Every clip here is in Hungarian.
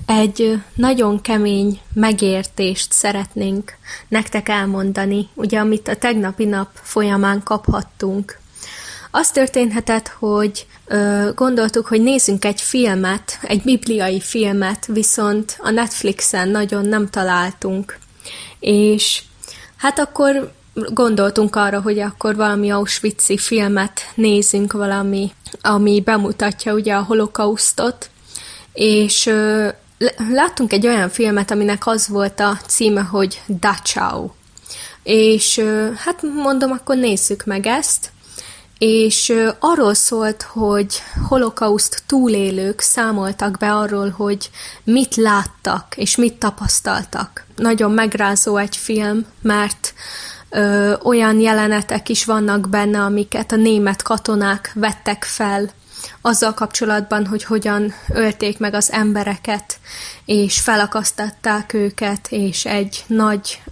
Egy nagyon kemény megértést szeretnénk nektek elmondani, ugye, amit a tegnapi nap folyamán kaphattunk. Az történhetett, hogy gondoltuk, hogy nézzünk egy filmet, egy bibliai filmet, viszont a Netflixen nagyon nem találtunk. És hát akkor gondoltunk arra, hogy akkor valami auschwitzi filmet nézzünk, valami, ami bemutatja ugye a holokausztot, és láttunk egy olyan filmet, aminek az volt a címe, hogy Dachau. És hát mondom, akkor nézzük meg ezt. És arról szólt, hogy holokauszt túlélők számoltak be arról, hogy mit láttak és mit tapasztaltak. Nagyon megrázó egy film, mert olyan jelenetek is vannak benne, amiket a német katonák vettek fel azzal kapcsolatban, hogy hogyan ölték meg az embereket, és felakasztatták őket, és egy nagy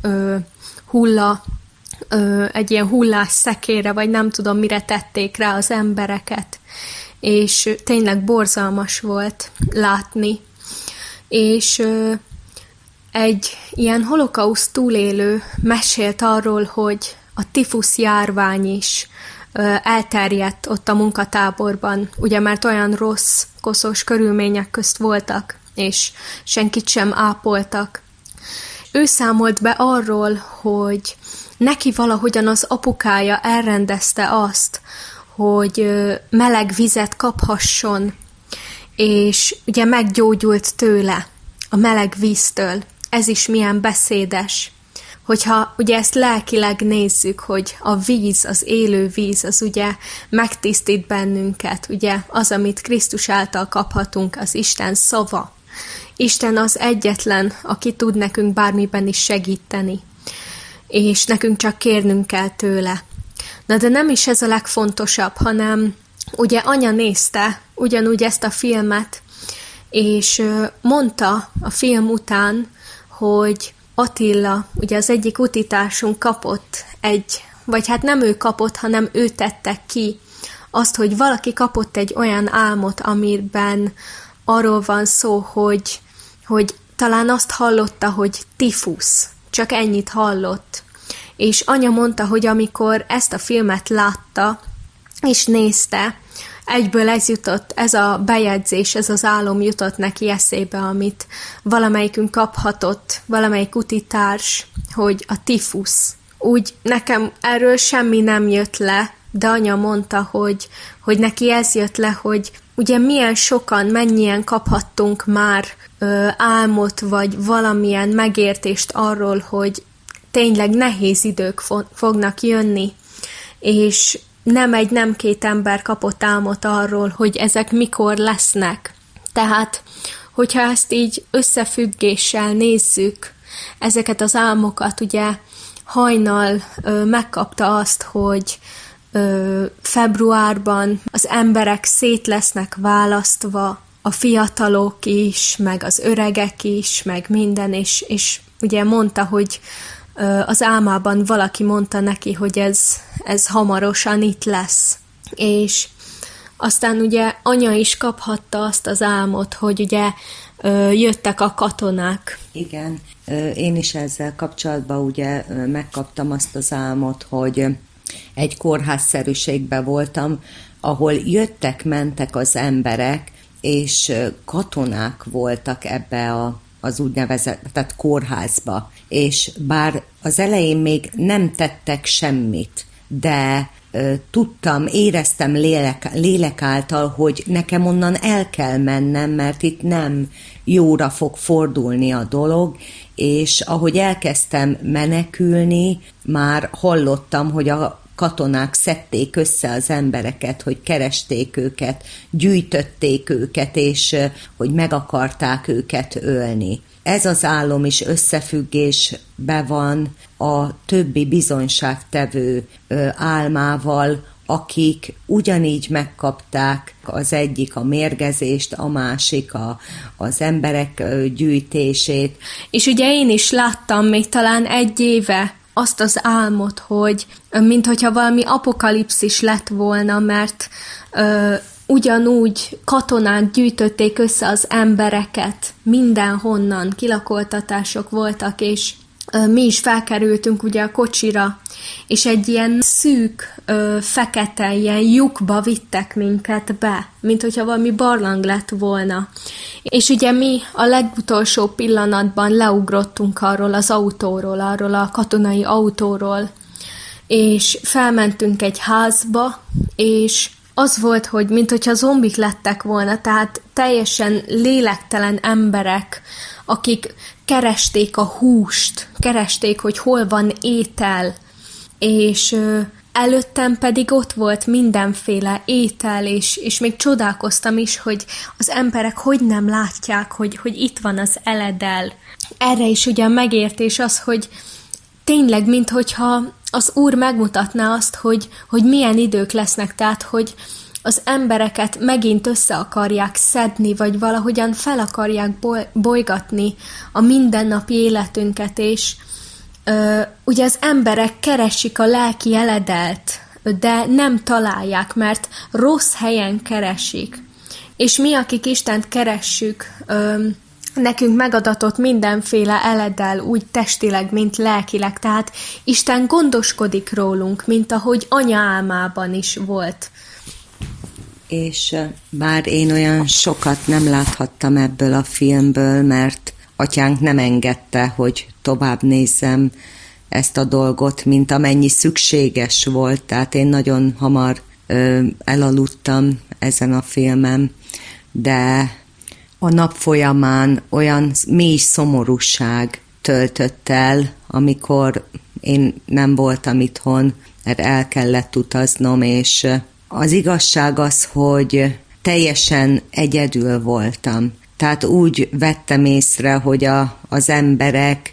egy ilyen hullás szekére, vagy nem tudom mire tették rá az embereket, és tényleg borzalmas volt látni. És egy ilyen holokauszt túlélő mesélt arról, hogy a tifusz járvány is elterjedt ott a munkatáborban, ugye mert olyan rossz, koszos körülmények közt voltak, és senkit sem ápoltak. Ő számolt be arról, hogy neki valahogyan az apukája elrendezte azt, hogy meleg vizet kaphasson, és ugye meggyógyult tőle, a meleg víztől. Ez is milyen beszédes. Hogyha ugye ezt lelkileg nézzük, hogy a víz, az élő víz, az ugye megtisztít bennünket, ugye az, amit Krisztus által kaphatunk, az Isten szava. Isten az egyetlen, aki tud nekünk bármiben is segíteni, és nekünk csak kérnünk kell tőle. Na de nem is ez a legfontosabb, hanem ugye anya nézte ugyanúgy ezt a filmet, és mondta a film után, hogy Attila, ugye az egyik utitársunk kapott vagy hát nem ő kapott, hanem ő tette ki azt, hogy valaki kapott egy olyan álmot, amiben arról van szó, hogy talán azt hallotta, hogy tifusz, csak ennyit hallott. És anya mondta, hogy amikor ezt a filmet látta, és nézte, egyből ez a bejegyzés, ez az álom jutott neki eszébe, amit valamelyikünk kaphatott, valamelyik utitárs, hogy a tifusz. Úgy nekem erről semmi nem jött le, de anya mondta, hogy neki ez jött le, hogy ugye milyen sokan, mennyien kaphattunk már álmot, vagy valamilyen megértést arról, hogy tényleg nehéz idők fognak jönni, és nem két ember kapott álmot arról, hogy ezek mikor lesznek. Tehát, hogyha ezt így összefüggéssel nézzük, ezeket az álmokat, ugye hajnal megkapta azt, hogy februárban az emberek szét lesznek választva, a fiatalok is, meg az öregek is, meg minden, és ugye mondta, hogy az álmában valaki mondta neki, hogy ez hamarosan itt lesz. És aztán ugye anya is kaphatta azt az álmot, hogy ugye jöttek a katonák. Igen, én is ezzel kapcsolatban ugye megkaptam azt az álmot, hogy egy kórházszerűségben voltam, ahol jöttek-mentek az emberek, és katonák voltak ebbe az úgynevezett, tehát kórházba, és bár az elején még nem tettek semmit, de tudtam, éreztem lélek által, hogy nekem onnan el kell mennem, mert itt nem jóra fog fordulni a dolog, és ahogy elkezdtem menekülni, már hallottam, hogy a katonák szedték össze az embereket, hogy keresték őket, gyűjtötték őket, és hogy meg akarták őket ölni. Ez az álom is összefüggésben van a többi bizonyságtevő álmával, akik ugyanígy megkapták, az egyik a mérgezést, a másik az emberek gyűjtését. És ugye én is láttam még talán 1 éve azt az álmot, hogy minthogyha valami apokalipszis lett volna, mert ugyanúgy katonák gyűjtötték össze az embereket, mindenhonnan kilakoltatások voltak, és mi is felkerültünk ugye a kocsira, és egy ilyen szűk, fekete, ilyen lyukba vittek minket be, mint hogyha valami barlang lett volna. És ugye mi a legutolsó pillanatban leugrottunk arról az autóról, arról a katonai autóról, és felmentünk egy házba, és az volt, hogy mint hogyha zombik lettek volna, tehát teljesen lélektelen emberek, akik keresték a húst, keresték, hogy hol van étel, és előttem pedig ott volt mindenféle étel, és még csodálkoztam is, hogy az emberek hogy nem látják, hogy itt van az eledel. Erre is ugye a megértés az, hogy tényleg, minthogyha az Úr megmutatná azt, hogy milyen idők lesznek, tehát, hogy az embereket megint össze akarják szedni, vagy valahogyan fel akarják bolygatni a mindennapi életünket, és ugye az emberek keresik a lelki eledelt, de nem találják, mert rossz helyen keresik. És mi, akik Istent keressük, nekünk megadatott mindenféle eledel, úgy testileg, mint lelkileg, tehát Isten gondoskodik rólunk, mint ahogy anya álmában is volt. És bár én olyan sokat nem láthattam ebből a filmből, mert atyánk nem engedte, hogy tovább nézzem ezt a dolgot, mint amennyi szükséges volt, tehát én nagyon hamar elaludtam ezen a filmen, de a nap folyamán olyan mély szomorúság töltött el, amikor én nem voltam itthon, mert el kellett utaznom, és az igazság az, hogy teljesen egyedül voltam. Tehát úgy vettem észre, hogy az emberek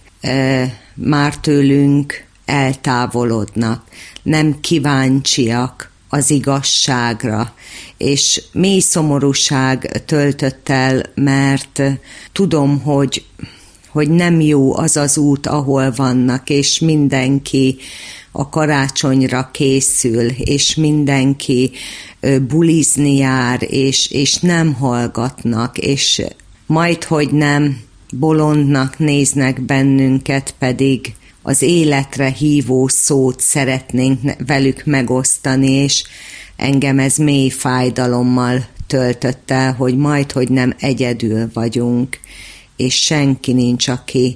már tőlünk eltávolodnak, nem kíváncsiak az igazságra, és mély szomorúság töltött el, mert tudom, hogy nem jó az az út, ahol vannak, és mindenki a karácsonyra készül, és mindenki bulizni jár, és nem hallgatnak, és majd, hogy nem bolondnak néznek bennünket, pedig az életre hívó szót szeretnénk velük megosztani, és engem ez mély fájdalommal töltött el, hogy majd, hogy nem egyedül vagyunk, és senki nincs,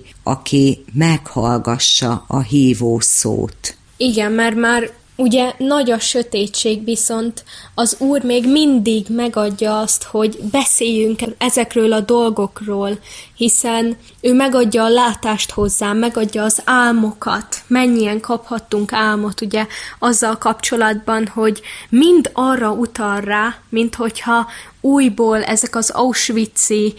aki meghallgassa a hívó szót. Igen, mert már ugye nagy a sötétség, viszont az Úr még mindig megadja azt, hogy beszéljünk ezekről a dolgokról, hiszen ő megadja a látást hozzá, megadja az álmokat. Mennyien kaphattunk álmot, ugye, azzal kapcsolatban, hogy mind arra utal rá, mint hogyha újból ezek az auschwitzi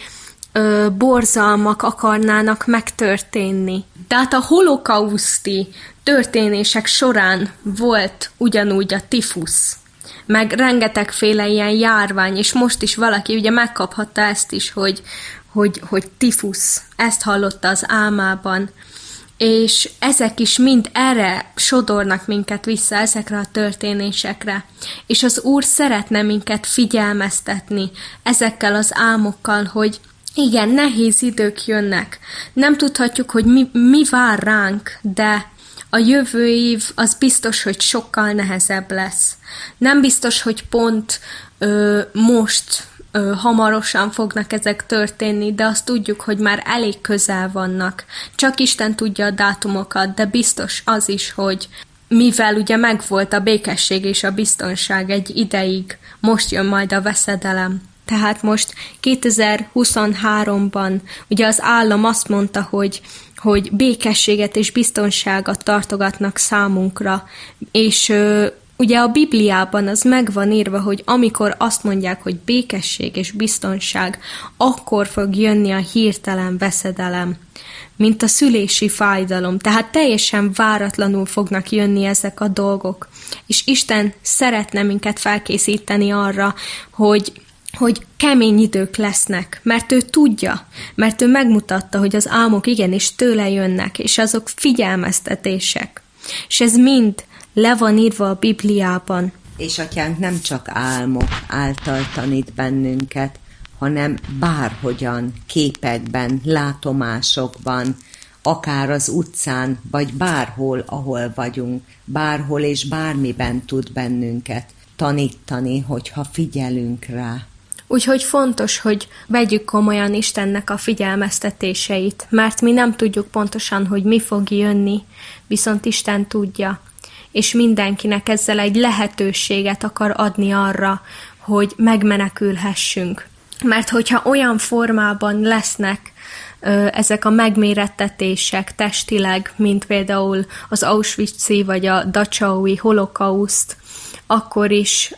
borzalmak akarnának megtörténni. Tehát a holokauszti történések során volt ugyanúgy a tifusz, meg rengetegféle ilyen járvány, és most is valaki ugye megkaphatta ezt is, hogy tifusz, ezt hallotta az álmában, és ezek is mind erre sodornak minket vissza, ezekre a történésekre. És az Úr szeretne minket figyelmeztetni ezekkel az álmokkal, hogy igen, nehéz idők jönnek. Nem tudhatjuk, hogy mi vár ránk, de a jövő év az biztos, hogy sokkal nehezebb lesz. Nem biztos, hogy pont most hamarosan fognak ezek történni, de azt tudjuk, hogy már elég közel vannak. Csak Isten tudja a dátumokat, de biztos az is, hogy mivel ugye megvolt a békesség és a biztonság egy ideig, most jön majd a veszedelem. Tehát most 2023-ban ugye az állam azt mondta, hogy békességet és biztonságot tartogatnak számunkra, és ugye a Bibliában az meg van írva, hogy amikor azt mondják, hogy békesség és biztonság, akkor fog jönni a hirtelen veszedelem, mint a szülési fájdalom. Tehát teljesen váratlanul fognak jönni ezek a dolgok. És Isten szeretne minket felkészíteni arra, hogy kemény idők lesznek, mert ő tudja, mert ő megmutatta, hogy az álmok igenis tőle jönnek, és azok figyelmeztetések. És ez mind le van írva a Bibliában. És Atyánk nem csak álmok által tanít bennünket, hanem bárhogyan, képekben, látomásokban, akár az utcán, vagy bárhol, ahol vagyunk, bárhol és bármiben tud bennünket tanítani, hogyha figyelünk rá. Úgyhogy fontos, hogy vegyük komolyan Istennek a figyelmeztetéseit, mert mi nem tudjuk pontosan, hogy mi fog jönni, viszont Isten tudja, és mindenkinek ezzel egy lehetőséget akar adni arra, hogy megmenekülhessünk. Mert hogyha olyan formában lesznek ezek a megmérettetések testileg, mint például az Auschwitz-i vagy a Dachau-i holokauszt, akkor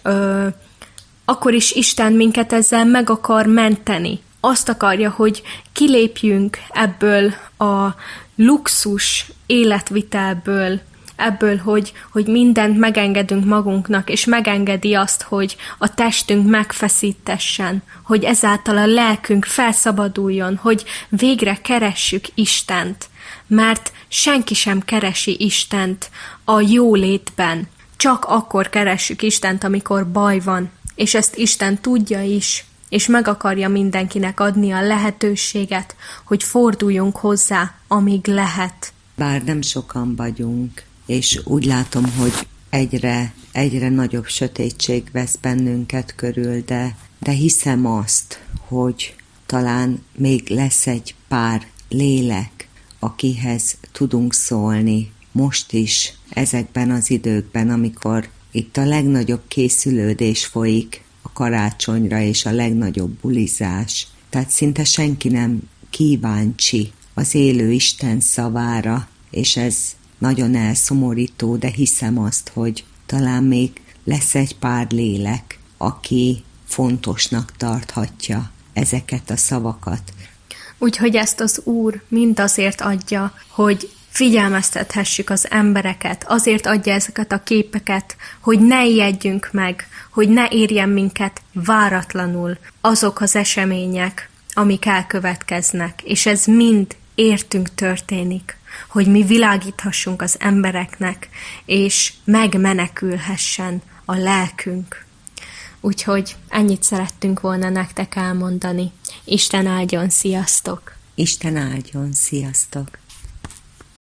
is Isten minket ezzel meg akar menteni. Azt akarja, hogy kilépjünk ebből a luxus életvitelből, ebből, hogy mindent megengedünk magunknak, és megengedi azt, hogy a testünk megfeszítessen, hogy ezáltal a lelkünk felszabaduljon, hogy végre keressük Istent, mert senki sem keresi Istent a jólétben. Csak akkor keressük Istent, amikor baj van, és ezt Isten tudja is, és meg akarja mindenkinek adni a lehetőséget, hogy forduljunk hozzá, amíg lehet. Bár nem sokan vagyunk, és úgy látom, hogy egyre nagyobb sötétség vesz bennünket körül, de hiszem azt, hogy talán még lesz egy pár lélek, akihez tudunk szólni most is, ezekben az időkben, amikor itt a legnagyobb készülődés folyik a karácsonyra, és a legnagyobb bulizás. Tehát szinte senki nem kíváncsi az élő Isten szavára, és ez nagyon elszomorító, de hiszem azt, hogy talán még lesz egy pár lélek, aki fontosnak tarthatja ezeket a szavakat. Úgyhogy ezt az Úr mind azért adja, hogy figyelmeztethessük az embereket, azért adja ezeket a képeket, hogy ne ijedjünk meg, hogy ne érjen minket váratlanul azok az események, amik elkövetkeznek, és ez mind értünk történik, hogy mi világíthassunk az embereknek, és megmenekülhessen a lelkünk. Úgyhogy ennyit szerettünk volna nektek elmondani. Isten áldjon, sziasztok! Isten áldjon, sziasztok!